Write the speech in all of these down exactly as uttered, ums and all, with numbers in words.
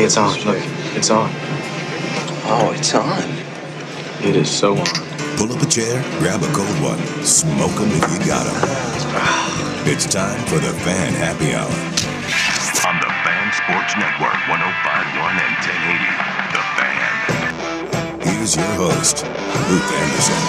Hey, it's on. Look, it's on. Oh, it's on. It is so on. Pull up a chair, grab a cold one, smoke them if you got them. It's time for the Fan Happy Hour. On the Fan Sports Network, one oh five point one and ten eighty. The Fan. Here's your host, Luke Anderson.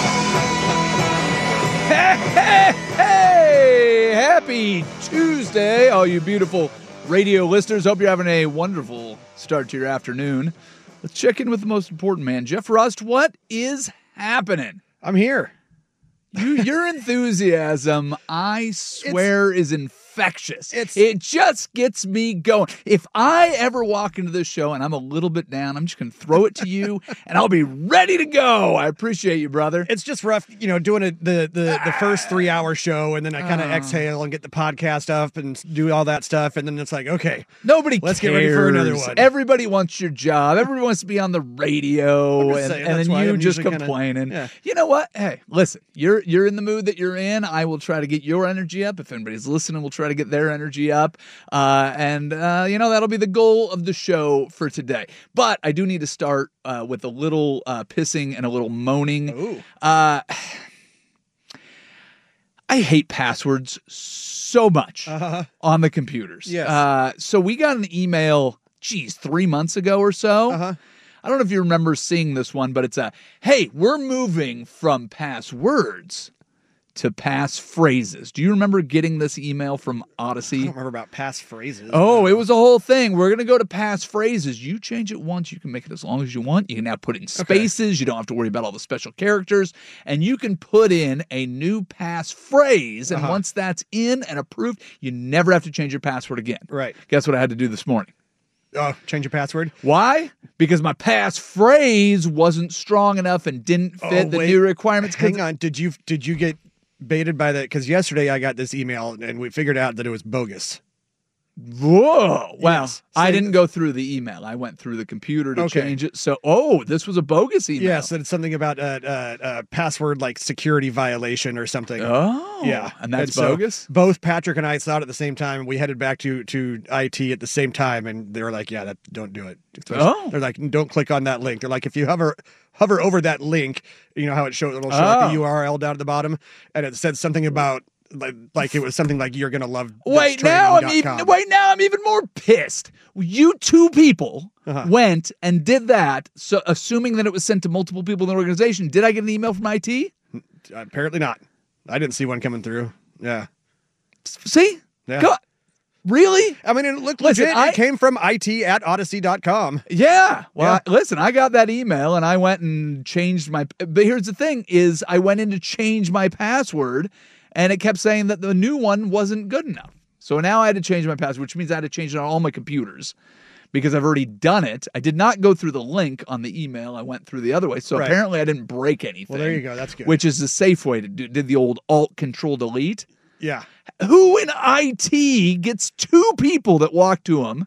Hey, hey, hey! Happy Tuesday, all you beautiful radio listeners. Hope you're having a wonderful start to your afternoon. Let's check in with the most important man. Jeff Rust, what is happening? I'm here. You, your enthusiasm, I swear, it's, is infectious. It's, it just gets me going. If I ever walk into this show and I'm a little bit down, I'm just going to throw it to you, and I'll be ready to go. I appreciate you, brother. It's just rough, you know, doing a, the the the first three hour show, and then I kind of uh, exhale and get the podcast up and do all that stuff, and then it's like, okay, nobody let's cares. get ready for another one. Everybody wants your job. Everybody wants to be on the radio, and, saying, and then you I'm just kinda, complaining. Yeah. You know what? Hey, listen, you're you're in the mood that you're in. I will try to get your energy up. If anybody's listening, we'll try to get their energy up. Uh, and, uh, you know, that'll be the goal of the show for today. But I do need to start uh, with a little uh, pissing and a little moaning. Ooh. Uh, I hate passwords so much uh-huh. on the computers. Yes. Uh, so we got an email, geez, three months ago or so. Uh-huh. I don't know if you remember seeing this one, but it's a, hey, we're moving from passwords to pass phrases. Do you remember getting this email from Odyssey? I don't remember about pass phrases. Oh, it was a whole thing. We're going to go to pass phrases. You change it once, you can make it as long as you want. You can now put it in spaces. Okay. You don't have to worry about all the special characters. And you can put in a new pass phrase. And uh-huh. once that's in and approved, you never have to change your password again. Right. Guess what I had to do this morning? Oh, change your password? Why? Because my pass phrase wasn't strong enough and didn't fit oh, the wait. new requirements. Hang on. Did you did you get baited by that? Because yesterday I got this email and we figured out that it was bogus. Whoa. Well, yes. I didn't go through the email. I went through the computer to okay. change it. So, oh, this was a bogus email. Yes, and it's something about a uh, uh, uh, password like security violation or something. Oh. Yeah. And that's and bogus? So both Patrick and I saw it at the same time. We headed back to, to I T at the same time, and they were like, yeah, that don't do it. Oh. They're like, don't click on that link. They're like, if you hover hover over that link, you know how it shows, it'll show oh. like the U R L down at the bottom, and it said something about Like, like it was something like you're gonna love. Wait now, I'm even. Wait now, I'm even more pissed. You two people uh-huh. went and did that, so assuming that it was sent to multiple people in the organization. Did I get an email from I T? Apparently not. I didn't see one coming through. Yeah. See? Yeah. God. Really? I mean, it looked listen, legit. I, it came from I T at odyssey dot com. Yeah. Well, yeah. I, listen, I got that email and I went and changed my. But here's the thing: is I went in to change my password. And it kept saying that the new one wasn't good enough. So now I had to change my password, which means I had to change it on all my computers because I've already done it. I did not go through the link on the email. I went through the other way. So right. apparently I didn't break anything. Well, there you go. That's good. Which is the safe way to do. Did the old Alt Control Delete. Yeah. Who in I T gets two people that walk to them?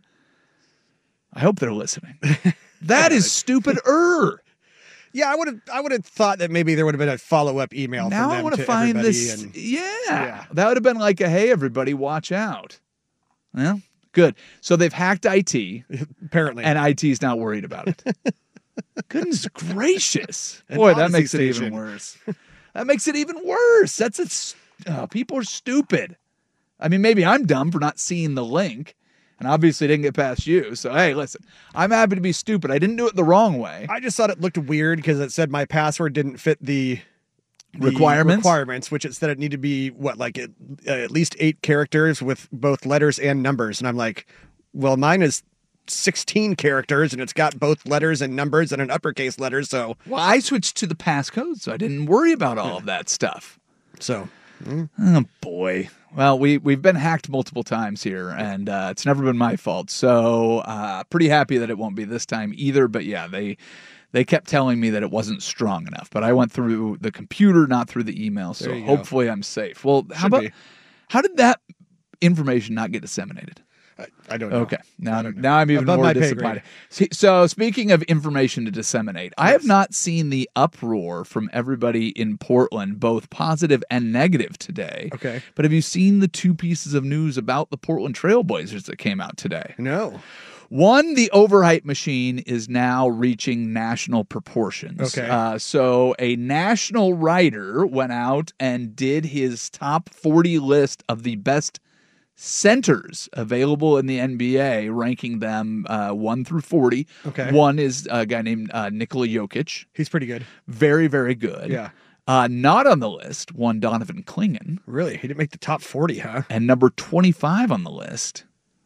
I hope they're listening. That is stupid-er. Yeah, I would have. I would have thought that maybe there would have been a follow up email. Now from them I want to to find everybody this. And, yeah, yeah, that would have been like a hey, everybody, watch out. Well, good. So they've hacked I T apparently, and I T is not worried about it. Goodness gracious, boy, that makes it even worse. That makes it even worse. That's it. Oh, people are stupid. I mean, maybe I'm dumb for not seeing the link. And obviously didn't get past you. So, hey, listen, I'm happy to be stupid. I didn't do it the wrong way. I just thought it looked weird because it said my password didn't fit the, the requirements, requirements, which it said it needed to be, what, like at, uh, at least eight characters with both letters and numbers. And I'm like, well, mine is sixteen characters and it's got both letters and numbers and an uppercase letter. So, well, I switched to the passcode, so I didn't worry about all of that stuff. So, mm. oh, boy. Well, we, we've been hacked multiple times here, and uh, it's never been my fault. So uh, pretty happy that it won't be this time either. But, yeah, they they kept telling me that it wasn't strong enough. But I went through the computer, not through the email, so hopefully go. I'm safe. Well, how Should about be. How did that information not get disseminated? I, I don't know. Okay. Now, don't know. now I'm even Above more my pay disappointed. See, so speaking of information to disseminate, yes. I have not seen the uproar from everybody in Portland, both positive and negative today. Okay. But have you seen the two pieces of news about the Portland Trailblazers that came out today? No. One, the overhype machine is now reaching national proportions. Okay. Uh, so a national writer went out and did his top forty list of the best centers available in the N B A, ranking them uh, one through forty. Okay. One is a guy named uh, Nikola Jokic. He's pretty good. Very, very good. Yeah. Uh, not on the list, one Donovan Clingan. Really? He didn't make the top forty, huh? And number twenty-five on the list,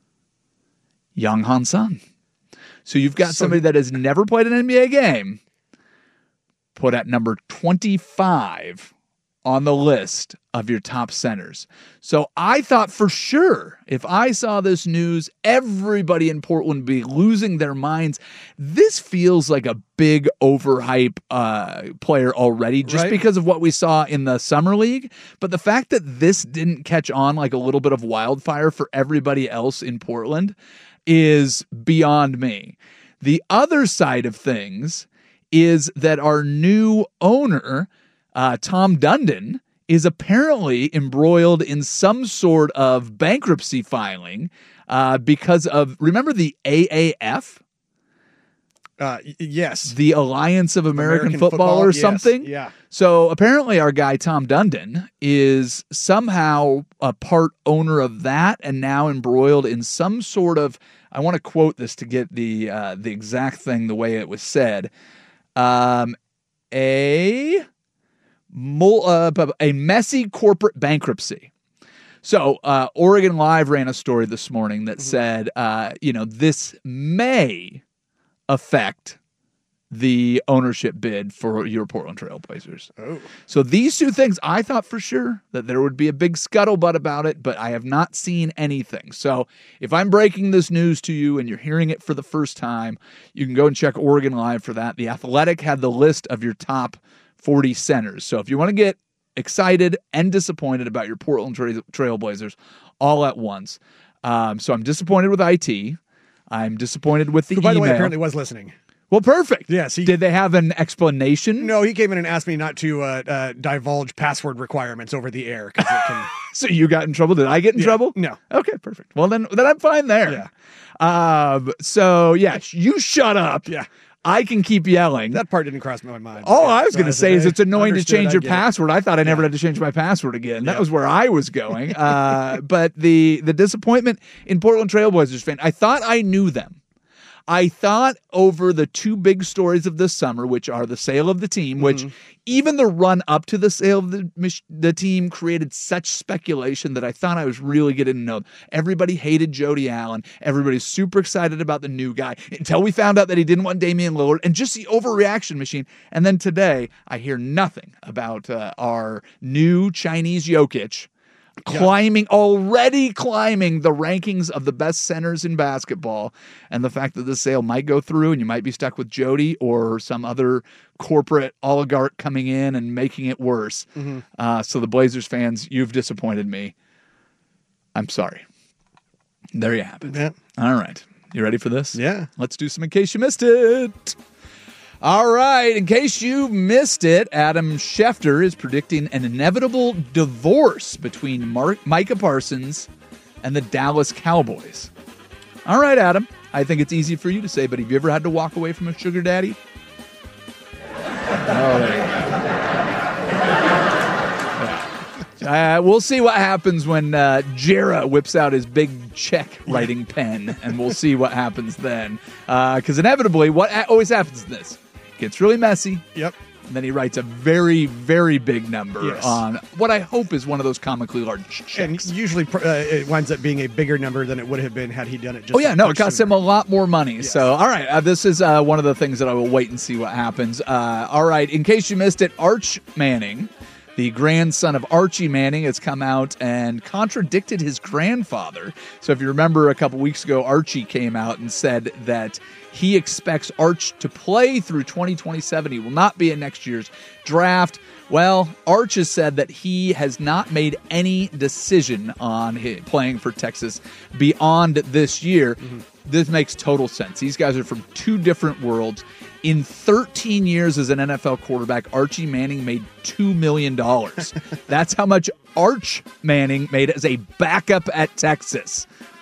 Young Han Sun. So you've got So- somebody that has never played an N B A game put at number twenty-five on the list of your top centers. So I thought for sure if I saw this news, everybody in Portland would be losing their minds. This feels like a big overhype uh, player already just Right. because of what we saw in the Summer League. But the fact that this didn't catch on like a little bit of wildfire for everybody else in Portland is beyond me. The other side of things is that our new owner, uh, Tom Dundon, is apparently embroiled in some sort of bankruptcy filing uh, because of, remember the A A F? Uh, y- yes. The Alliance of American, American Football, Football, or yes, something? yeah. So apparently our guy Tom Dundon is somehow a part owner of that and now embroiled in some sort of, I want to quote this to get the uh, the exact thing the way it was said, um, a mul- uh, a messy corporate bankruptcy. So uh, Oregon Live ran a story this morning that said, uh, you know, this may affect the ownership bid for your Portland Trail Blazers. Oh. So these two things, I thought for sure that there would be a big scuttlebutt about it, but I have not seen anything. So if I'm breaking this news to you and you're hearing it for the first time, you can go and check Oregon Live for that. The Athletic had the list of your top forty centers. So if you want to get excited and disappointed about your Portland Trail Trailblazers all at once. Um, so I'm disappointed with I T. I'm disappointed with the Who, by email. the way, apparently was listening. Well, perfect. Yes, he- Did they have an explanation? No, he came in and asked me not to uh, uh, divulge password requirements over the air because it can. So you got in trouble? Did I get in Yeah, trouble? no. Okay, perfect. Well, then, then I'm fine there. Yeah. Um. So yeah, sh- you shut up. Yeah. I can keep yelling. That part didn't cross my mind. All Yeah, I was so going to said, say is "Hey, it's annoying to understood, change I your get it." password. I thought I never Yeah. had to change my password again. That Yeah. was where I was going. Uh, but the the disappointment in Portland Trailblazers fan, I thought I knew them. I thought over the two big stories of this summer, which are the sale of the team, which even the run up to the sale of the, mich- the team created such speculation that I thought I was really getting to know. Everybody hated Jody Allen. Everybody's super excited about the new guy until we found out that he didn't want Damian Lillard and just the overreaction machine. And then today I hear nothing about uh, our new Chinese Jokic climbing, already climbing the rankings of the best centers in basketball, and the fact that the sale might go through and you might be stuck with Jody or some other corporate oligarch coming in and making it worse. Mm-hmm. Uh, so the Blazers fans, you've disappointed me. I'm sorry. There you have it. Yeah. All right. You ready for this? Yeah. Let's do some In Case You Missed It. All right, in case you missed it, Adam Schefter is predicting an inevitable divorce between Mark, Micah Parsons and the Dallas Cowboys. All right, Adam, I think it's easy for you to say, but have you ever had to walk away from a sugar daddy? Oh, there you go. Uh, we'll see what happens when uh, Jera whips out his big check writing pen, and we'll see what happens then. Because uh, inevitably, what a- always happens is this. Gets really messy. Yep. And then he writes a very, very big number Yes. on what I hope is one of those comically large checks. And usually uh, it winds up being a bigger number than it would have been had he done it just Oh, yeah, a no, it touch costs him sooner. a lot more money. Yes. So, all right, uh, this is uh, one of the things that I will wait and see what happens. Uh, all right, in case you missed it, Arch Manning, the grandson of Archie Manning, has come out and contradicted his grandfather. So if you remember a couple weeks ago, Archie came out and said that he expects Arch to play through twenty twenty-seven. He will not be in next year's draft. Well, Arch has said that he has not made any decision on his playing for Texas beyond this year. Mm-hmm. This makes total sense. These guys are from two different worlds. In thirteen years as an N F L quarterback, Archie Manning made two million dollars. That's how much Arch Manning made as a backup at Texas.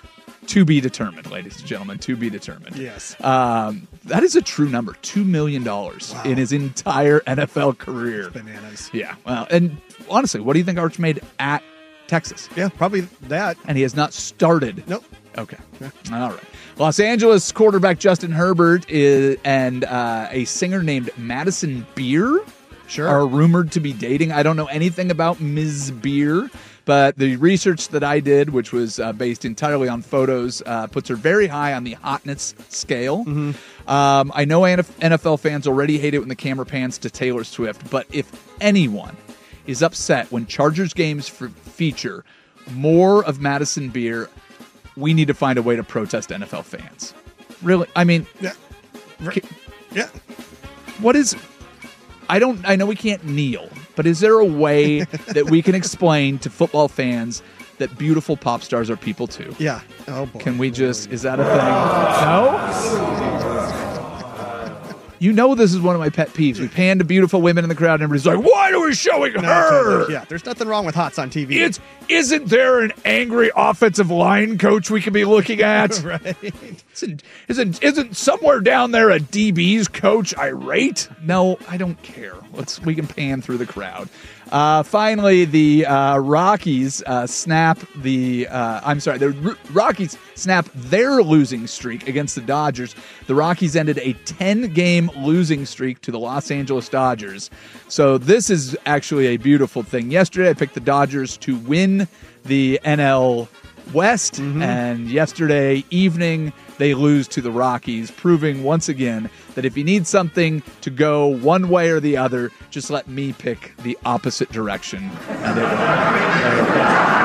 To be determined, ladies and gentlemen, to be determined. Yes. Um, that is a true number, two million dollars Wow. in his entire N F L career. Bananas. Yeah. Well, and honestly, what do you think Arch made at Texas? Yeah, probably that. And he has not started. Nope. Okay. All right. Los Angeles quarterback Justin Herbert is, and uh, a singer named Madison Beer Sure. are rumored to be dating. I don't know anything about Miz Beer, but the research that I did, which was uh, based entirely on photos, uh, puts her very high on the hotness scale. Mm-hmm. Um, I know N F L fans already hate it when the camera pans to Taylor Swift, but if anyone is upset when Chargers games f- feature more of Madison Beer, we need to find a way to protest N F L fans. Really? I mean, Yeah. ca- Yeah. what is... I don't. I know we can't kneel, but is there a way that we can explain to football fans that beautiful pop stars are people too? Yeah. Oh boy. Can we just? Is that a thing? No. You know this is one of my pet peeves. We pan to beautiful women in the crowd, and everybody's like, "Why are we showing No, her?" totally. Yeah. There's nothing wrong with hots on T V. It's isn't there an angry offensive line coach we could be looking at? right. Isn't, isn't isn't somewhere down there a D B's coach irate? No, I don't care. Let's we can pan through the crowd. Uh, finally, the uh, Rockies uh, snap the. Uh, I'm sorry, the R- Rockies snap their losing streak against the Dodgers. The Rockies ended a ten-game losing streak to the Los Angeles Dodgers. So this is actually a beautiful thing. Yesterday, I picked the Dodgers to win the N L West, mm-hmm. and yesterday evening they lose to the Rockies, proving once again that if you need something to go one way or the other, just let me pick the opposite direction. And it will.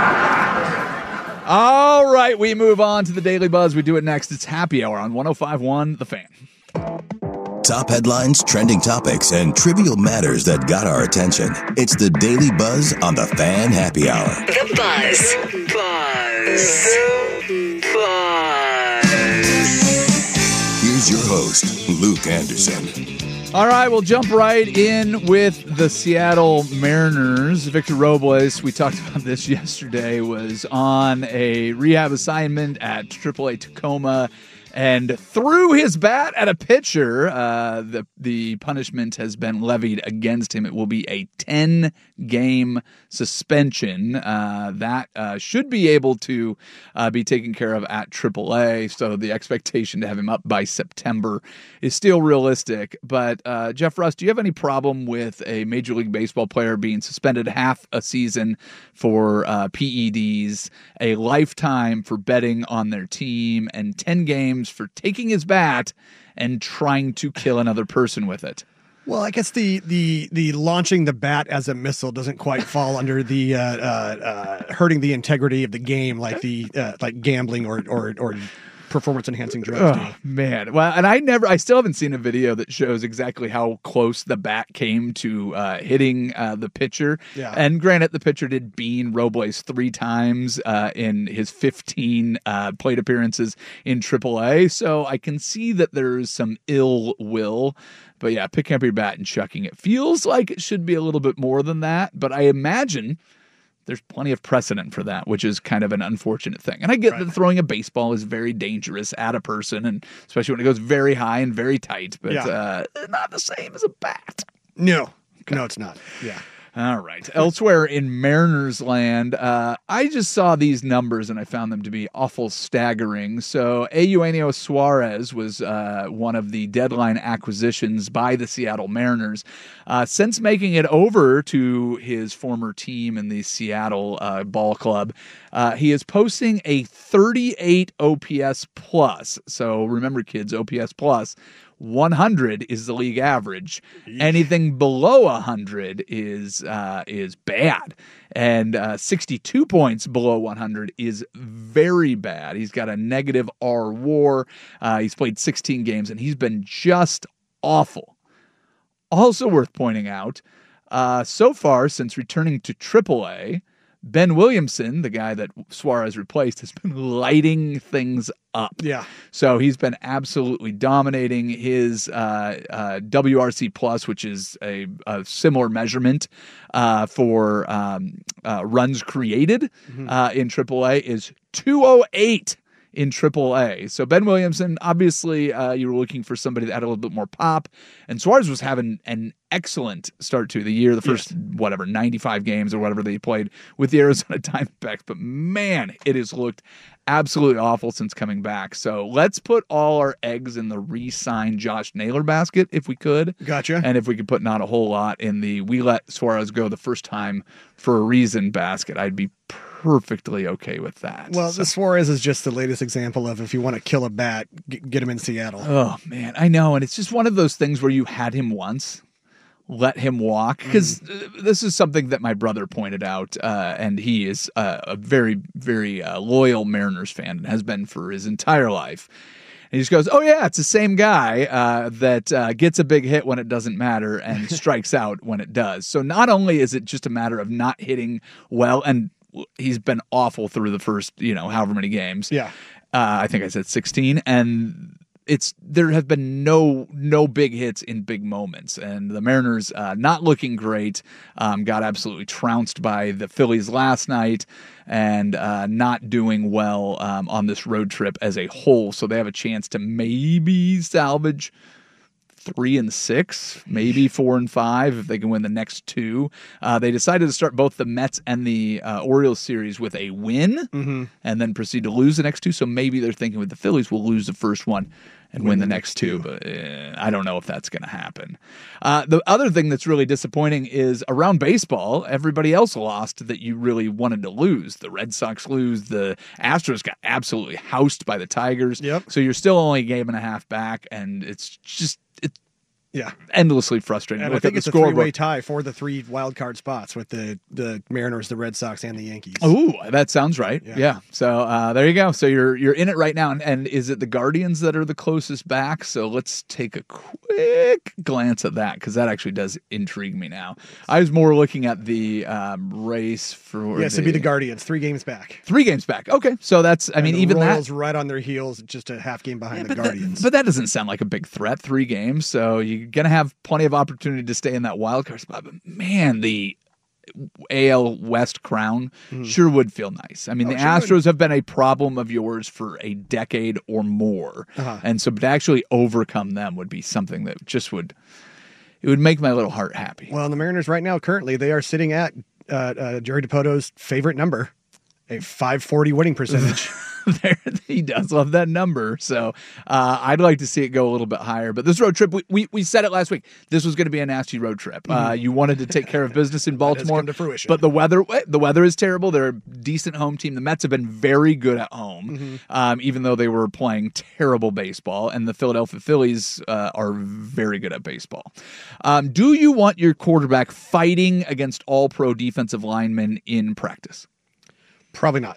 All right, we move on to the Daily Buzz. We do it next. It's Happy Hour on one oh five point one The Fan. Top headlines, trending topics, and trivial matters that got our attention. It's the Daily Buzz on the Fan Happy Hour. The Buzz. Buzz. Buzz. Here's your host, Luke Anderson. All right, we'll jump right in with the Seattle Mariners. Victor Robles, we talked about this yesterday, was on a rehab assignment at triple A Tacoma and threw his bat at a pitcher. Uh, the the punishment has been levied against him. It will be a ten-game suspension. Uh, that uh, should be able to uh, be taken care of at triple A, so the expectation to have him up by September is still realistic. But, uh, Jeff Russ, do you have any problem with a Major League Baseball player being suspended half a season for uh, P E Ds, a lifetime for betting on their team, and ten games for taking his bat and trying to kill another person with it? Well, I guess the the the launching the bat as a missile doesn't quite fall under the uh, uh, uh, hurting the integrity of the game, like the uh, like gambling or or or performance enhancing drugs. Oh, man. Well, and I never, I still haven't seen a video that shows exactly how close the bat came to uh, hitting uh, the pitcher. Yeah. And granted, the pitcher did bean Robles three times uh, in his fifteen uh, plate appearances in triple A. So I can see that there's some ill will. But yeah, picking up your bat and chucking it feels like it should be a little bit more than that. But I imagine there's plenty of precedent for that, which is kind of an unfortunate thing. And I get right. that throwing a baseball is very dangerous at a person, and especially when it goes very high and very tight, but yeah. uh, not the same as a bat. No, okay. no, it's not. Yeah. All right. Elsewhere in Mariners land, uh, I just saw these numbers and I found them to be awful staggering. So Eugenio Suarez was uh, one of the deadline acquisitions by the Seattle Mariners. Uh, since making it over to his former team in the Seattle uh, ball club, uh, he is posting a thirty-eight O P S plus. So remember, kids, O P S plus. one hundred is the league average. Eesh. Anything below one hundred is uh, is bad. And uh, sixty-two points below one hundred is very bad. He's got a negative R W A R. Uh, he's played sixteen games, and he's been just awful. Also worth pointing out, uh, so far since returning to triple A, Ben Williamson, the guy that Suarez replaced, has been lighting things up. Yeah. So he's been absolutely dominating. His uh, uh, W R C plus, which is a, a similar measurement uh, for um, uh, runs created mm-hmm. uh, in triple A, is two oh eight in triple A. So Ben Williamson, obviously, uh, you were looking for somebody that had a little bit more pop, and Suarez was having an excellent start to the year, the first, yes. whatever, ninety-five games or whatever they played with the Arizona Diamondbacks. But man, it has looked absolutely awful since coming back. So let's put all our eggs in the re-sign Josh Naylor basket if we could. Gotcha. And if we could put not a whole lot in the we let Suarez go the first time for a reason basket, I'd be perfectly okay with that. Well, so. the Suarez is just the latest example of if you want to kill a bat, g- get him in Seattle. Oh, man, I know. And it's just one of those things where you had him once, let him walk, because mm. this is something that my brother pointed out, uh, and he is uh, a very, very uh, loyal Mariners fan and has been for his entire life. And he just goes, oh, yeah, it's the same guy uh, that uh, gets a big hit when it doesn't matter and strikes out when it does. So not only is it just a matter of not hitting well, and he's been awful through the first, you know, however many games. Yeah. Uh, I think I said sixteen. And it's there have been no no big hits in big moments. And the Mariners uh, not looking great, um, got absolutely trounced by the Phillies last night and uh, not doing well um, on this road trip as a whole. So they have a chance to maybe salvage three and six, maybe four and five if they can win the next two. Uh, they decided to start both the Mets and the uh, Orioles series with a win mm-hmm. and then proceed to lose the next two. So maybe they're thinking with the Phillies, we'll lose the first one and win, win the next two. two. But uh, I don't know if that's going to happen. Uh, the other thing that's really disappointing is around baseball, everybody else lost that you really wanted to lose. The Red Sox lose. The Astros got absolutely housed by the Tigers. Yep. So you're still only a game and a half back, and it's just it's yeah endlessly frustrating. And Look I think at it's the a three-way scoreboard. tie for the three wild card spots with the, the Mariners, the Red Sox, and the Yankees. Ooh, that sounds right. Yeah. Yeah. So uh, there you go. So you're you're in it right now, and, and is it the Guardians that are the closest back? So let's take a quick glance at that because that actually does intrigue me now. I was more looking at the um, race for yes, the, it'd be the Guardians, three games back. Three games back. Okay, so that's I and mean the even Royals that right on their heels, just a half game behind yeah, the but Guardians. That, but that doesn't sound like a big threat. Three games, so you're gonna have plenty of opportunity to stay in that wild card spot. But man, the A L West crown mm. sure would feel nice. I mean, oh, the sure Astros would. have been a problem of yours for a decade or more, uh-huh. and so to actually overcome them would be something that just would it would make my little heart happy. Well, the Mariners right now, currently, they are sitting at uh, uh, Jerry DiPoto's favorite number, a five forty winning percentage. There, he does love that number. So uh, I'd like to see it go a little bit higher. But this road trip, we, we, we said it last week. This was going to be a nasty road trip. Uh, you wanted to take care of business in Baltimore. Come to fruition. But the weather the weather is terrible. They're a decent home team. The Mets have been very good at home, mm-hmm. um, even though they were playing terrible baseball. And the Philadelphia Phillies uh, are very good at baseball. Um, do you want your quarterback fighting against all-pro defensive linemen in practice? Probably not.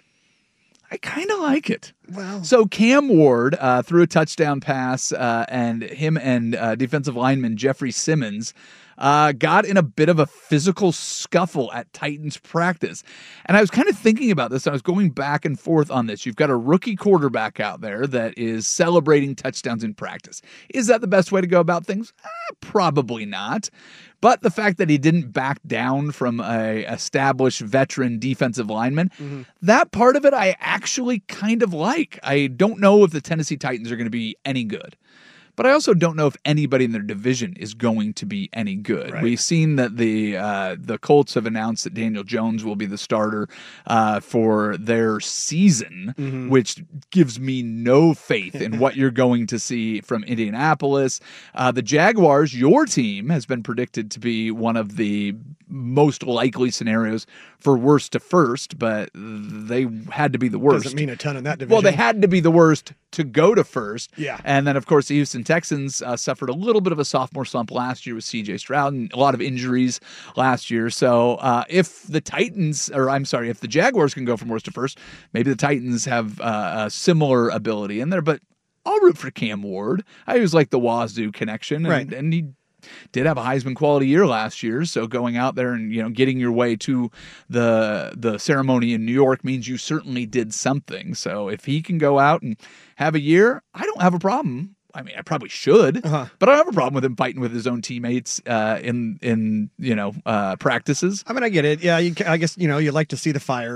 I kind of like it. Well, so Cam Ward uh, threw a touchdown pass, uh, and him and uh, defensive lineman Jeffrey Simmons uh, got in a bit of a physical scuffle at Titans practice. And I was kind of thinking about this. I was going back and forth on this. You've got a rookie quarterback out there that is celebrating touchdowns in practice. Is that the best way to go about things? Eh, probably not. But the fact that he didn't back down from a established veteran defensive lineman, mm-hmm. that part of it I actually kind of like. I don't know if the Tennessee Titans are going to be any good. But I also don't know if anybody in their division is going to be any good. Right. We've seen that the uh, the Colts have announced that Daniel Jones will be the starter uh, for their season, mm-hmm. which gives me no faith in what you're going to see from Indianapolis. Uh, the Jaguars, your team, has been predicted to be one of the most likely scenarios for worst to first, but they had to be the worst. Doesn't mean a ton in that division. Well, they had to be the worst to go to first. Yeah. And then, of course, the Houston Texans uh, suffered a little bit of a sophomore slump last year with C J Stroud and a lot of injuries last year. So uh, if the Titans, or I'm sorry, if the Jaguars can go from worst to first, maybe the Titans have uh, a similar ability in there. But I'll root for Cam Ward. I always like the Wazoo connection. And, right. and he did have a Heisman quality year last year, so going out there and, you know, getting your way to the the ceremony in New York means you certainly did something. So if he can go out and have a year, I don't have a problem. I mean, I probably should, uh-huh. but I don't have a problem with him fighting with his own teammates uh, in in you know uh, practices. I mean, I get it. Yeah, you, I guess you know you like to see the fire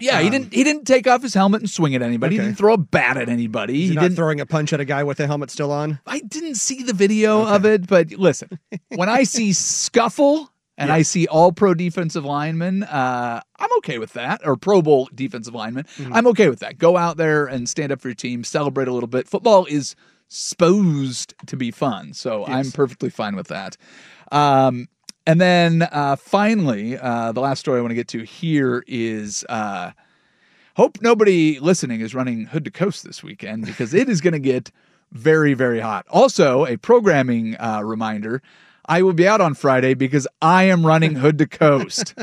Yeah, he didn't. He didn't take off his helmet and swing at anybody. Okay. He didn't throw a bat at anybody. He's he not didn't. throwing a punch at a guy with the helmet still on. I didn't see the video of it, but listen, when I see scuffle and Yeah. I see all pro defensive linemen, uh, I'm okay with that, or Pro Bowl defensive linemen. Mm-hmm. I'm okay with that. Go out there and stand up for your team, celebrate a little bit. Football is supposed to be fun, so I'm perfectly fine with that. Um, and then uh, finally, uh, the last story I want to get to here is. Uh, Hope nobody listening is running Hood to Coast this weekend because it is going to get very, very hot. Also, a programming uh, reminder, I will be out on Friday because I am running Hood to Coast.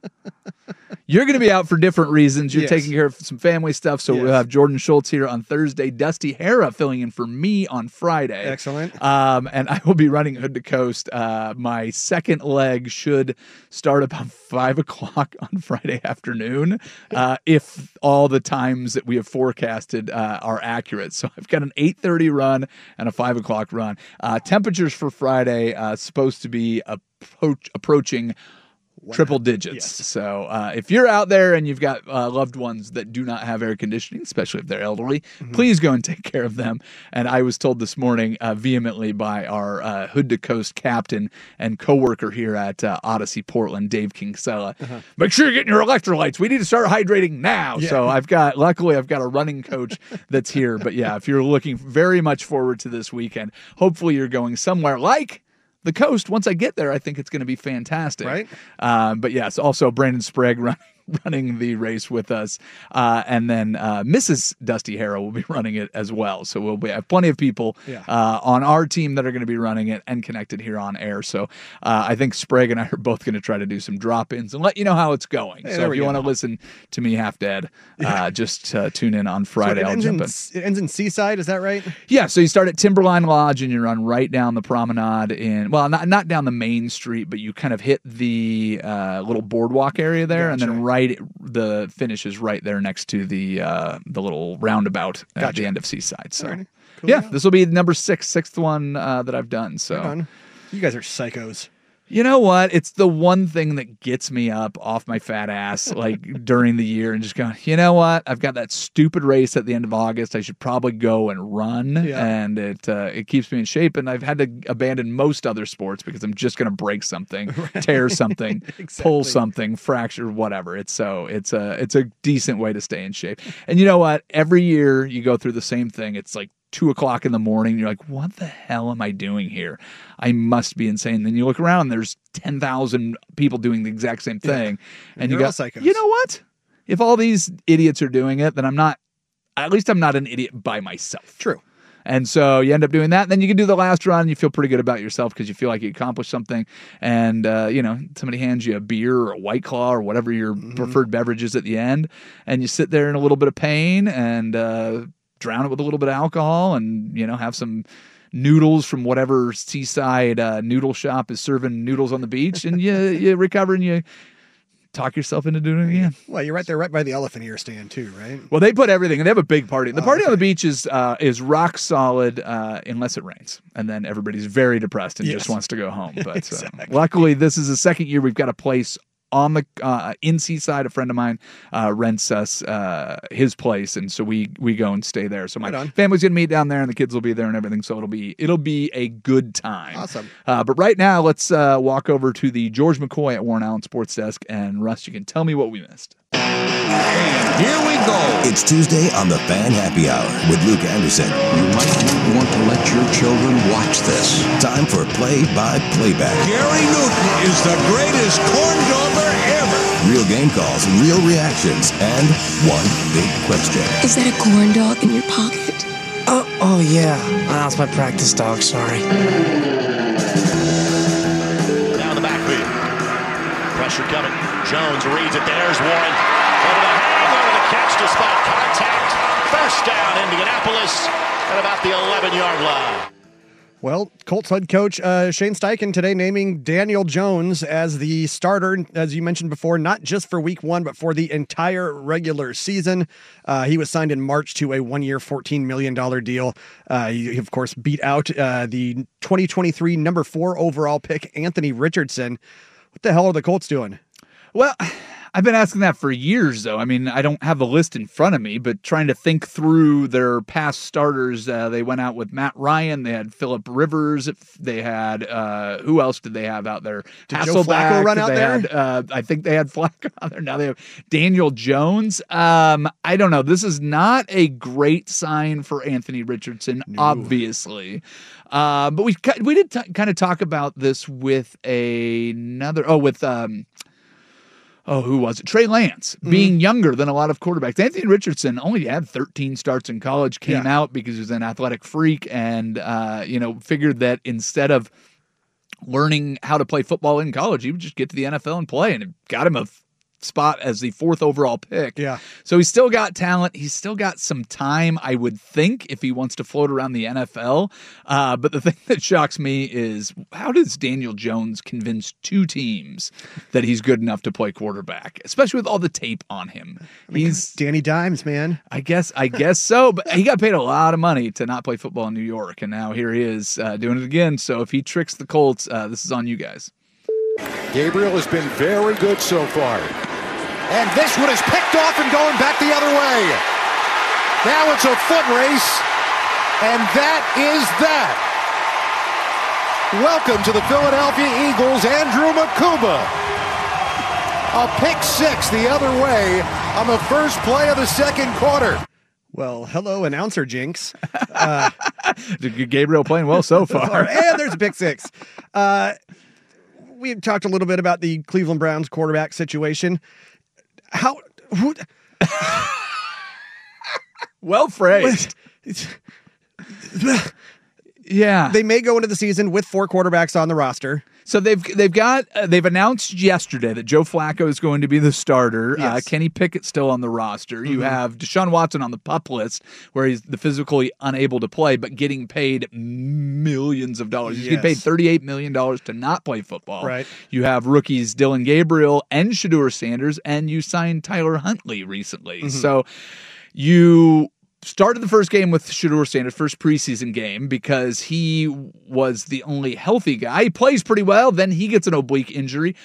You're going to be out for different reasons. You're Yes. taking care of some family stuff, so Yes. we'll have Jordan Schultz here on Thursday, Dusty Hara filling in for me on Friday. Excellent. Um, and I will be running Hood to Coast. Uh, my second leg should start about five o'clock on Friday afternoon, uh, if all the times that we have forecasted uh, are accurate. So I've got an eight thirty run and a five o'clock run. Uh, temperatures for Friday uh, supposed to be appro- approaching triple digits. Yes. So uh, if you're out there and you've got uh, loved ones that do not have air conditioning, especially if they're elderly, Mm-hmm. please go and take care of them. And I was told this morning uh, vehemently by our uh, Hood to Coast captain and coworker here at uh, Odyssey Portland, Dave Kingsella, Uh-huh. make sure you're getting your electrolytes. We need to start hydrating now. Yeah. So I've got, luckily, I've got a running coach that's here. But yeah, if you're looking very much forward to this weekend, hopefully you're going somewhere like the coast. Once I get there, I think it's going to be fantastic. Right. Um, but yes, also Brandon Sprague running, running the race with us. Uh, and then uh, Missus Dusty Hara will be running it as well. So we'll be, have plenty of people Yeah. uh, on our team that are going to be running it and connected here on air. So uh, I think Sprague and I are both going to try to do some drop-ins and let you know how it's going. Hey, so there if we you go. want to listen to me half dead, uh, just uh, tune in on Friday. So it, I'll ends jump in, in. it ends in Seaside, is that right? Yeah, so you start at Timberline Lodge and you run right down the promenade in, well, not not down the main street, but you kind of hit the uh, little boardwalk area there, and Gotcha. then right the finish is right there next to the uh, the little roundabout at Gotcha. the end of Seaside. So Alrighty. Cool. yeah, this will be number six, sixth one uh, that I've done. So. Right on. You guys are psychos. You know what? It's the one thing that gets me up off my fat ass like during the year and just going, you know what? I've got that stupid race at the end of August. I should probably go and run. Yeah. And it uh, it keeps me in shape. And I've had to abandon most other sports because I'm just going to break something, tear something, pull Exactly. something, fracture, whatever. It's so it's a it's a decent way to stay in shape. And you know what? Every year you go through the same thing. It's like two o'clock in the morning. You're like, what the hell am I doing here? I must be insane. Then you look around, there's ten thousand people doing the exact same thing. And you they're go, all psychos. you know what? If all these idiots are doing it, then I'm not, at least I'm not an idiot by myself. True. And so you end up doing that. And then you can do the last run. And you feel pretty good about yourself because you feel like you accomplished something. And, uh, you know, somebody hands you a beer or a White Claw or whatever your Mm-hmm. preferred beverage is at the end. And you sit there in a little bit of pain and uh, drown it with a little bit of alcohol and, you know, have some noodles from whatever seaside uh, noodle shop is serving noodles on the beach. And you, you recover and you talk yourself into doing it again. Well, you're right there, right by the elephant ear stand, too, right? Well, they put everything, and they have a big party. The Oh, party on okay. the beach is uh, is rock solid uh, unless it rains, and then everybody's very depressed and Yes. just wants to go home. But Exactly. uh, luckily, this is the second year we've got a place on the uh, in Seaside. A friend of mine uh, rents us uh, his place, and so we we go and stay there. So my Right on. family's gonna meet down there, and the kids will be there and everything. So it'll be it'll be a good time. Awesome. Uh, but right now, let's uh, walk over to the George McCoy at Warren Allen Sports Desk, and Russ, you can tell me what we missed. Here we go. It's Tuesday on the Fan Happy Hour with Luke Anderson. You might not want to let your children watch this. Time for play-by-play back. Gary Newton is the greatest corn dogger ever. Real game calls, real reactions, and one big question. Is that a corn dog in your pocket? Oh, oh yeah. Oh, it's my practice dog, sorry. Down the backfield. Pressure coming. Jones reads it. There's Warren. Over the hang, over the catch despite contact. First down, Indianapolis at about the eleven-yard line. Well, Colts head coach uh, Shane Steichen today naming Daniel Jones as the starter, as you mentioned before, not just for week one, but for the entire regular season. Uh, he was signed in March to a one-year, fourteen million dollars deal. Uh, he, of course, beat out uh, the twenty twenty-three number four overall pick, Anthony Richardson. What the hell are the Colts doing? Well, I've been asking that for years, though. I mean, I don't have the list in front of me, but trying to think through their past starters, uh, they went out with Matt Ryan. They had Phillip Rivers. They had, uh, who else did they have out there? Did Joe Flacco run out they there? Had, uh, I think they had Flacco out there. Now they have Daniel Jones. Um, I don't know. This is not a great sign for Anthony Richardson, no. obviously. Uh, but we we did t- kind of talk about this with a, another, oh, with... Um, Oh, who was it? Trey Lance, mm-hmm. being younger than a lot of quarterbacks. Anthony Richardson only had thirteen starts in college, came yeah. out because he was an athletic freak and, uh, you know, figured that instead of learning how to play football in college, he would just get to the N F L and play, and it got him a f- spot as the fourth overall pick. Yeah. So he's still got talent. He's still got some time, I would think, if he wants to float around the N F L. Uh, but the thing that shocks me is, how does Daniel Jones convince two teams that he's good enough to play quarterback, especially with all the tape on him? I mean, he's Danny Dimes, man. I guess, I guess so, but he got paid a lot of money to not play football in New York, and now here he is uh, doing it again. So if he tricks the Colts, uh, this is on you guys. Gabriel has been very good so far. And this one is picked off and going back the other way. Now it's a foot race, and that is that. Welcome to the Philadelphia Eagles, Andrew Makuba. A pick six the other way on the first play of the second quarter. Well, hello, announcer Jinx. Uh, Gabriel playing well so far. And there's a pick six. Uh, we talked a little bit about the Cleveland Browns quarterback situation. How? Who, well phrased. Yeah, they may go into the season with four quarterbacks on the roster. So they've they've got uh, they've announced yesterday that Joe Flacco is going to be the starter. Yes. Uh, Kenny Pickett's still on the roster. Mm-hmm. You have Deshaun Watson on the PUP list, where he's the physically unable to play, but getting paid millions of dollars. He's yes. getting paid thirty-eight million dollars to not play football. Right. You have rookies Dylan Gabriel and Shedeur Sanders, and you signed Tyler Huntley recently. Mm-hmm. So you started the first game with Shedeur Sanders, first preseason game, because he was the only healthy guy. He plays pretty well. Then he gets an oblique injury.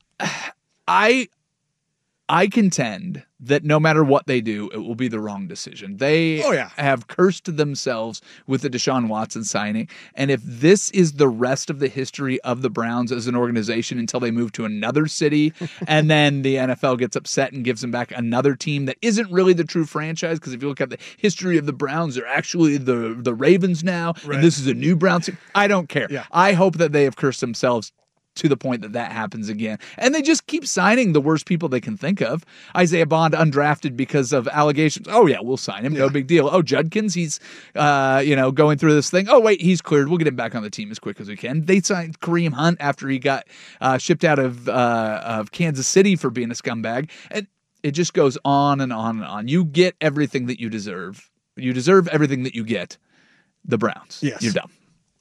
I I contend that no matter what they do, it will be the wrong decision. They oh, yeah. have cursed themselves with the Deshaun Watson signing. And if this is the rest of the history of the Browns as an organization until they move to another city, and then the N F L gets upset and gives them back another team that isn't really the true franchise, because if you look at the history of the Browns, they're actually the, the Ravens now, right. and this is a new Browns team. I don't care. Yeah. I hope that they have cursed themselves to the point that that happens again. And they just keep signing the worst people they can think of. Isaiah Bond undrafted because of allegations. Oh, yeah, we'll sign him. No yeah. big deal. Oh, Judkins, he's, uh, you know, going through this thing. Oh, wait, he's cleared. We'll get him back on the team as quick as we can. They signed Kareem Hunt after he got uh, shipped out of, uh, of Kansas City for being a scumbag. And it just goes on and on and on. You get everything that you deserve. You deserve everything that you get. The Browns. Yes. You're dumb.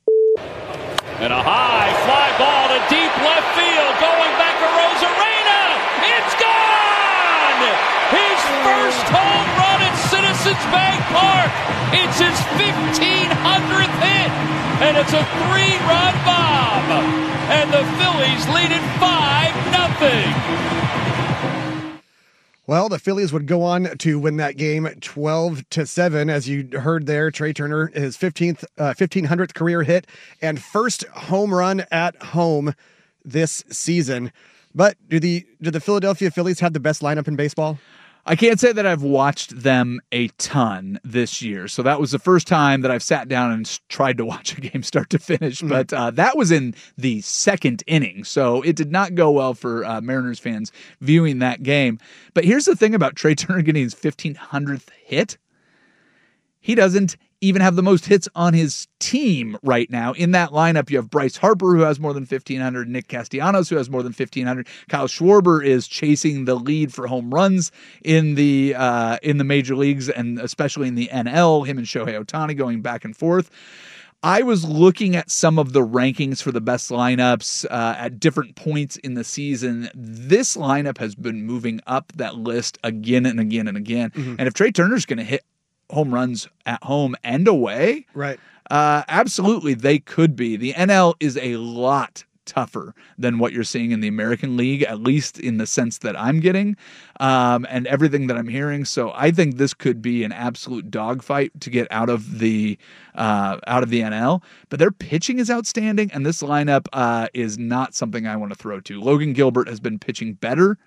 And a high fly ball to deep left field, going back to Rosarena. It's gone! His first home run at Citizens Bank Park. It's his fifteen hundredth hit, and it's a three-run bomb. And the Phillies lead it five nothing. Well, the Phillies would go on to win that game twelve to seven. As you heard there, Trey Turner, his fifteenth, uh, fifteen hundredth career hit and first home run at home this season. But do the do the Philadelphia Phillies have the best lineup in baseball? I can't say that I've watched them a ton this year. So that was the first time that I've sat down and tried to watch a game start to finish. Mm. But uh, that was in the second inning. So it did not go well for uh, Mariners fans viewing that game. But here's the thing about Trey Turner getting his fifteen hundredth hit. He doesn't even have the most hits on his team right now. In that lineup, you have Bryce Harper, who has more than fifteen hundred, Nick Castellanos, who has more than fifteen hundred. Kyle Schwarber is chasing the lead for home runs in the uh, in the major leagues, and especially in the N L, him and Shohei Ohtani going back and forth. I was looking at some of the rankings for the best lineups uh, at different points in the season. This lineup has been moving up that list again and again and again. Mm-hmm. And if Trey Turner's going to hit home runs at home and away, right? Uh, absolutely, they could be. The N L is a lot tougher than what you're seeing in the American League, at least in the sense that I'm getting, um, and everything that I'm hearing. So I think this could be an absolute dogfight to get out of the uh, out of the N L. But their pitching is outstanding, and this lineup uh, is not something I want to throw to. Logan Gilbert has been pitching better.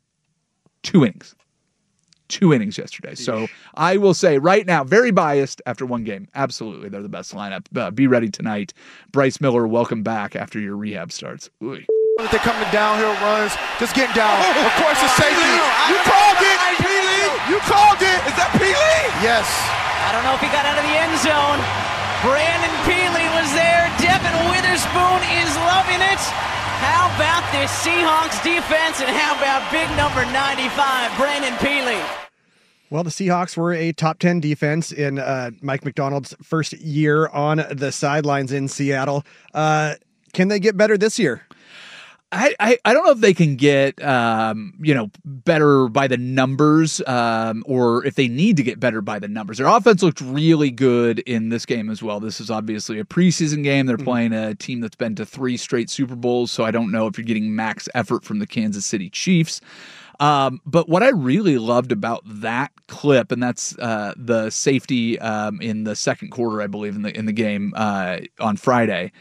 Two innings. Two innings yesterday. So I will say right now, very biased after one game. Absolutely, they're the best lineup. Uh, be ready tonight. Bryce Miller, welcome back after your rehab starts. Ooh. They're coming downhill runs, just getting down. Of course, it's safety. You called it, Peely. You called it. Is that Peely? Yes. I don't know if he got out of the end zone. Brandon Peely was there. Devin Witherspoon is loving it. How about this Seahawks defense, and how about big number ninety-five, Brandon Peely? Well, the Seahawks were a top ten defense in uh, Mike McDonald's first year on the sidelines in Seattle. Uh, can they get better this year? I, I, I don't know if they can get, um, you know, better by the numbers um, or if they need to get better by the numbers. Their offense looked really good in this game as well. This is obviously a preseason game. They're mm-hmm. playing a team that's been to three straight Super Bowls, so I don't know if you're getting max effort from the Kansas City Chiefs. Um, but what I really loved about that clip, and that's uh, the safety um, in the second quarter, I believe, in the in the game uh, on Friday,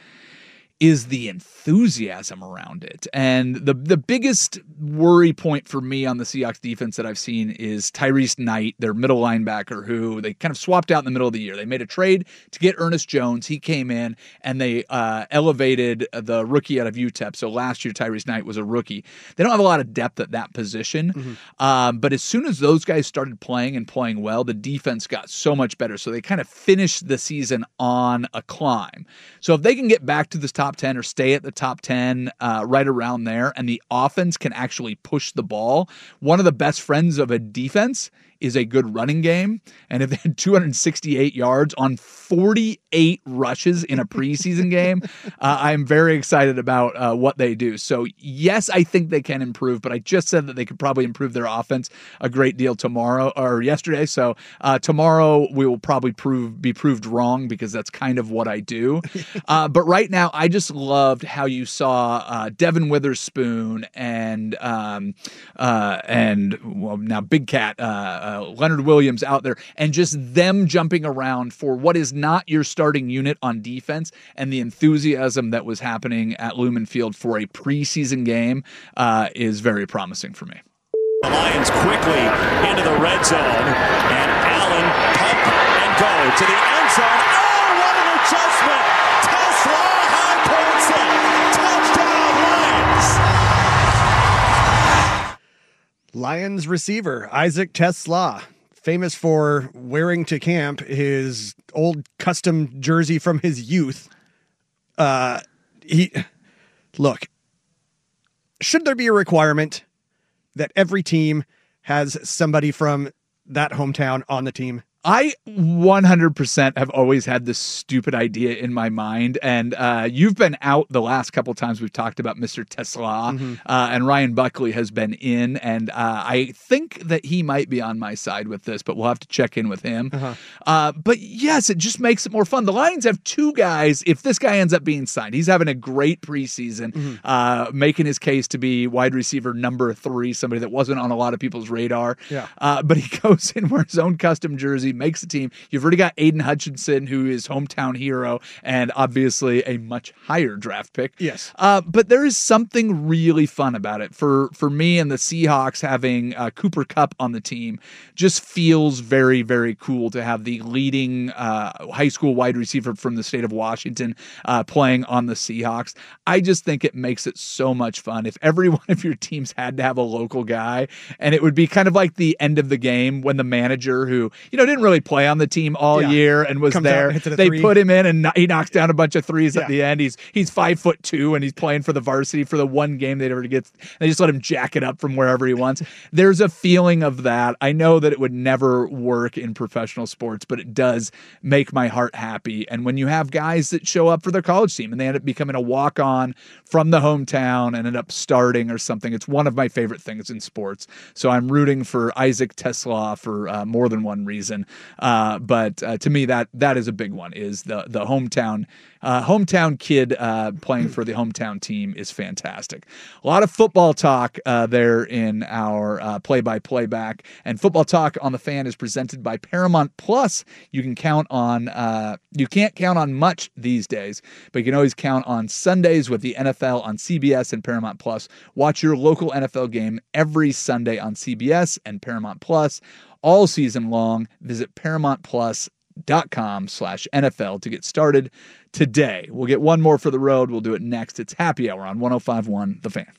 is the enthusiasm around it. And the the biggest worry point for me on the Seahawks defense that I've seen is Tyrese Knight, their middle linebacker, who they kind of swapped out in the middle of the year. They made a trade to get Ernest Jones. He came in and they uh, elevated the rookie out of U T E P. So last year, Tyrese Knight was a rookie. They don't have a lot of depth at that position. Mm-hmm. Um, but as soon as those guys started playing and playing well, the defense got so much better. So they kind of finished the season on a climb. So if they can get back to this top ten or stay at the top ten uh, right around there, and the offense can actually push the ball, one of the best friends of a defense is a good running game. And if they had two hundred sixty-eight yards on forty-eight rushes in a preseason game, uh, I'm very excited about uh, what they do. So yes, I think they can improve, but I just said that they could probably improve their offense a great deal tomorrow or yesterday. So uh, tomorrow we will probably prove be proved wrong, because that's kind of what I do. Uh, but right now, I just loved how you saw uh, Devin Witherspoon and um, uh, and well now Big Cat. Uh, Uh, Leonard Williams out there, and just them jumping around for what is not your starting unit on defense, and the enthusiasm that was happening at Lumen Field for a preseason game uh, is very promising for me. The Lions quickly into the red zone, and Allen pump and go to the end zone. Oh, what an adjustment! Tesla high points it. Touchdown Lions! Lions receiver Isaac TeSlaa, famous for wearing to camp his old custom jersey from his youth. Uh, he look. Should there be a requirement that every team has somebody from that hometown on the team? I one hundred percent have always had this stupid idea in my mind, and uh, you've been out the last couple times we've talked about Mister TeSlaa, mm-hmm. uh, and Ryan Buckley has been in, and uh, I think that he might be on my side with this, but we'll have to check in with him. Uh-huh. Uh, but yes, it just makes it more fun. The Lions have two guys. If this guy ends up being signed, he's having a great preseason, mm-hmm. uh, making his case to be wide receiver number three, somebody that wasn't on a lot of people's radar. Yeah. Uh, but he goes in, wears his own custom jersey, makes the team. You've already got Aiden Hutchinson, who is hometown hero and obviously a much higher draft pick. Yes. Uh, but there is something really fun about it. For for me and the Seahawks, having uh, Cooper Kupp on the team just feels very, very cool to have the leading uh, high school wide receiver from the state of Washington uh, playing on the Seahawks. I just think it makes it so much fun. If every one of your teams had to have a local guy, and it would be kind of like the end of the game when the manager, who, you know, didn't really play on the team all yeah. year and was Comes there, out, they three. put him in and he knocks down a bunch of threes yeah. at the end. He's he's five foot two and he's playing for the varsity for the one game they ever get. They just let him jack it up from wherever he wants. There's a feeling of that. I know that it would never work in professional sports, but it does make my heart happy. And when you have guys that show up for their college team and they end up becoming a walk-on from the hometown and end up starting or something, it's one of my favorite things in sports. So I'm rooting for Isaac TeSlaa for uh, more than one reason. Uh, but uh, to me, that that is a big one. Is the the hometown uh, hometown kid uh, playing for the hometown team is fantastic. A lot of football talk uh, there in our uh, play-by-play back, and Football Talk on the Fan is presented by Paramount Plus. You can count on uh, you can't count on much these days, but you can always count on Sundays with the N F L on C B S and Paramount Plus. Watch your local N F L game every Sunday on C B S and Paramount Plus all season long. Visit paramount plus dot com slash N F L to get started today. We'll get one more for the road. We'll do it next. It's Happy Hour on one oh five point one The Fan.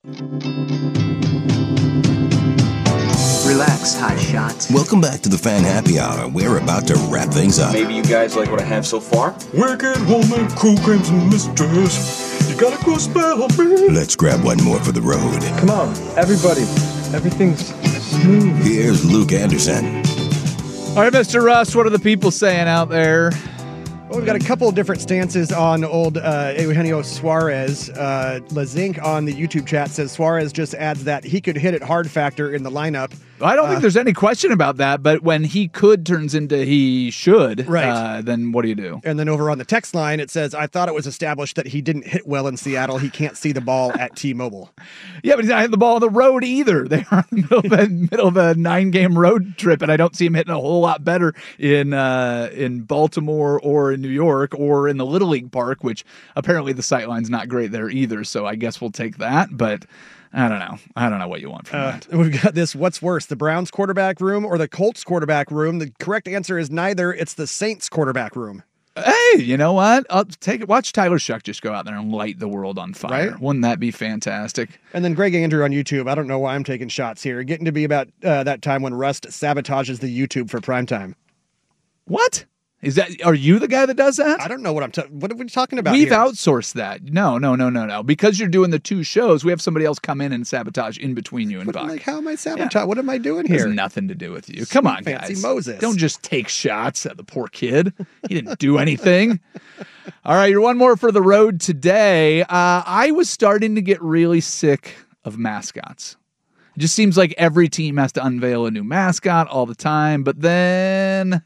Relax, hot shots. Welcome back to the Fan Happy Hour. We're about to wrap things up. Maybe you guys like what I have so far? Wicked woman, cool creams and misters. You got a cool spell on me. Let's grab one more for the road. Come on, everybody. Everything's smooth. Here's Luke Anderson. All right, Mister Russ, what are the people saying out there? Well, we've got a couple of different stances on old uh, Eugenio Suarez. Uh, Lazink on the YouTube chat says Suarez just adds that he could hit it hard factor in the lineup. I don't uh, think there's any question about that, but when he could turns into he should, right. uh, then what do you do? And then over on the text line, it says, I thought it was established that he didn't hit well in Seattle. He can't see the ball at T-Mobile. Yeah, but he's not hitting the ball on the road either. They are in the middle of a, middle of a nine-game road trip, and I don't see him hitting a whole lot better in uh, in Baltimore or in New York or in the Little League Park, which apparently the sightline's not great there either, so I guess we'll take that, but I don't know. I don't know what you want from uh, that. We've got this, what's worse, the Browns quarterback room or the Colts quarterback room? The correct answer is neither. It's the Saints quarterback room. Hey, you know what? I'll take it. Watch Tyler Shuck just go out there and light the world on fire. Right? Wouldn't that be fantastic? And then Greg Andrew on YouTube. I don't know why I'm taking shots here. Getting to be about uh, that time when Rust sabotages the YouTube for primetime. What? Is that, are you the guy that does that? I don't know what I'm ta- what are we talking about We've here? outsourced that. No, no, no, no, no. Because you're doing the two shows, we have somebody else come in and sabotage in between you and But Buck. like, how am I sabotage? Yeah. What am I doing here? It has nothing to do with you. Come on, Fancy guys. Moses. Don't just take shots at the poor kid. He didn't do anything. All right, you're one more for the road today. Uh, I was starting to get really sick of mascots. It just seems like every team has to unveil a new mascot all the time, but then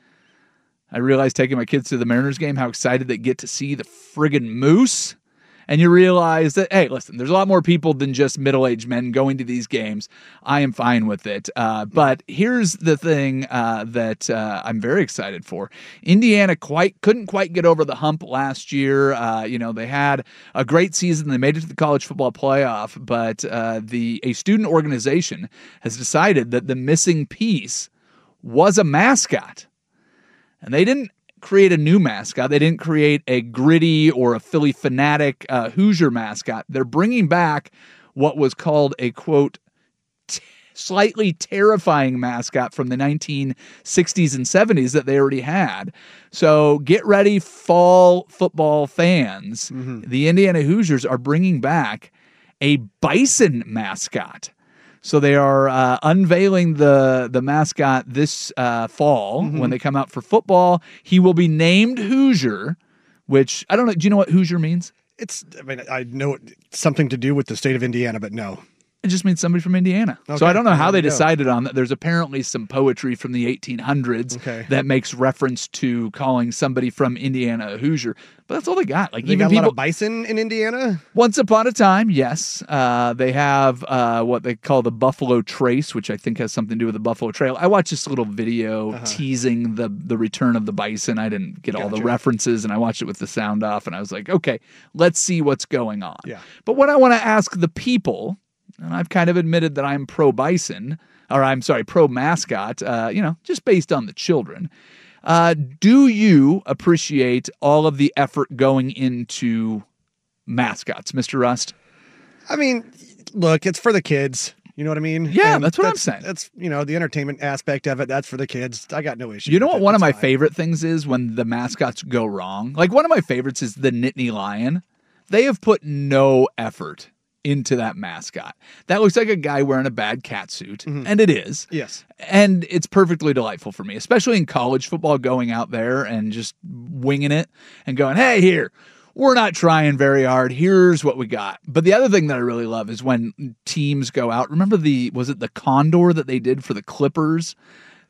I realized taking my kids to the Mariners game how excited they get to see the friggin' moose. And you realize that, hey, listen, there's a lot more people than just middle-aged men going to these games. I am fine with it. Uh, but here's the thing uh, that uh, I'm very excited for. Indiana quite couldn't quite get over the hump last year. Uh, you know, they had a great season. They made it to the college football playoff. But uh, the a student organization has decided that the missing piece was a mascot. And they didn't create a new mascot. They didn't create a gritty or a Philly fanatic uh, Hoosier mascot. They're bringing back what was called a, quote, t- slightly terrifying mascot from the nineteen sixties and seventies that they already had. So get ready, fall football fans. Mm-hmm. The Indiana Hoosiers are bringing back a bison mascot. So they are uh, unveiling the the mascot this uh, fall mm-hmm. when they come out for football. He will be named Hoosier, which I don't know. Do you know what Hoosier means? It's. I mean, I know it's something to do with the state of Indiana, but no. It just means somebody from Indiana. Okay. So I don't know how they decided on that. There's apparently some poetry from the eighteen hundreds okay. that makes reference to calling somebody from Indiana a Hoosier. But that's all they got. Like they even got people, a lot of bison in Indiana? Once upon a time, yes. Uh, they have uh, what they call the Buffalo Trace, which I think has something to do with the Buffalo Trail. I watched this little video uh-huh. teasing the the return of the bison. I didn't get gotcha. all the references, and I watched it with the sound off, and I was like, okay, let's see what's going on. Yeah. But what I want to ask the people, and I've kind of admitted that I'm pro-bison, or I'm sorry, pro-mascot, uh, you know, just based on the children. Uh, do you appreciate all of the effort going into mascots, Mister Rust? I mean, look, it's for the kids. You know what I mean? Yeah, and that's what that's, I'm saying. That's, you know, the entertainment aspect of it. That's for the kids. I got no issue. You know what it. one that's of my fine. favorite things is when the mascots go wrong? Like one of my favorites is the Nittany Lion. They have put no effort into that mascot. That looks like a guy wearing a bad cat suit, mm-hmm. and it is. Yes. And it's perfectly delightful for me, especially in college football, going out there and just winging it and going, hey, here, we're not trying very hard. Here's what we got. But the other thing that I really love is when teams go out. Remember the, was it the Condor that they did for the Clippers?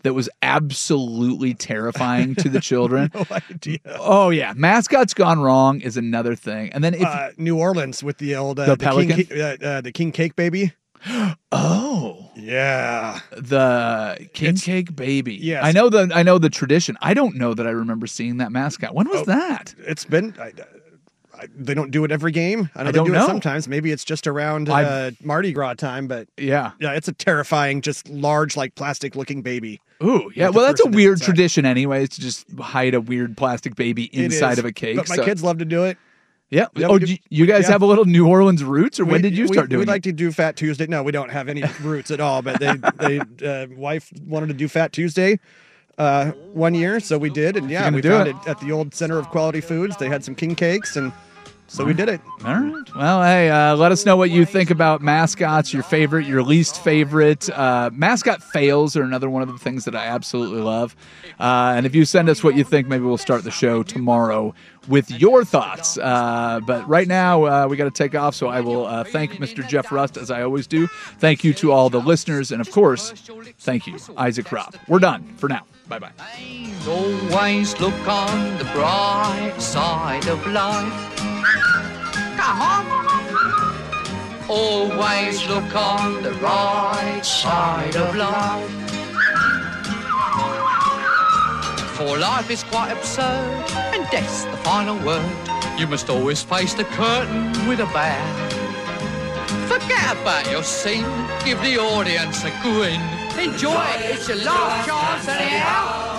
that was absolutely terrifying to the children. No idea. Oh yeah, mascots gone wrong is another thing. And then if uh, New Orleans with the old uh, The the, Pelican? king, uh, uh, the king cake baby. oh Yeah. the king It's- cake baby. yes. I know the I know the tradition. I don't know that I remember seeing that mascot. When was Oh, that? It's been. I, I, they don't do it every game. I know I they don't do know. it sometimes. Maybe it's just around uh, I've- Mardi Gras time, but Yeah. yeah, it's a terrifying, just large, like plastic looking baby. Ooh, yeah. With the Well, that's a person weird inside. tradition, anyways, to just hide a weird plastic baby It inside is, of a cake. But my so- kids love to do it. Yeah. Yeah, oh, we do- you, you guys yeah. have a little New Orleans roots, or when We- did you we- start doing We'd it? like to do Fat Tuesday. No, we don't have any roots at all. But they, they, uh, wife wanted to do Fat Tuesday uh, one year, so we did, and yeah, gonna we do found it. it. at the old Center of Quality Foods. They had some king cakes, and so we did it. All right. Well, hey, uh, let us know what you think about mascots, your favorite, your least favorite. Uh, mascot fails are another one of the things that I absolutely love. Uh, and if you send us what you think, maybe we'll start the show tomorrow with your thoughts. Uh, but right now, uh, we got to take off, so I will uh, thank Mister Jeff Rust, as I always do. Thank you to all the listeners, and of course, thank you, Isaac Robb. We're done for now. Bye-bye. Always look on the bright side of life. Come on. Always look on the right side of life. For life is quite absurd, and death's the final word. You must always face the curtain with a bow. Forget about your scene, give the audience a grin. Enjoy it, it's your last chance anyhow.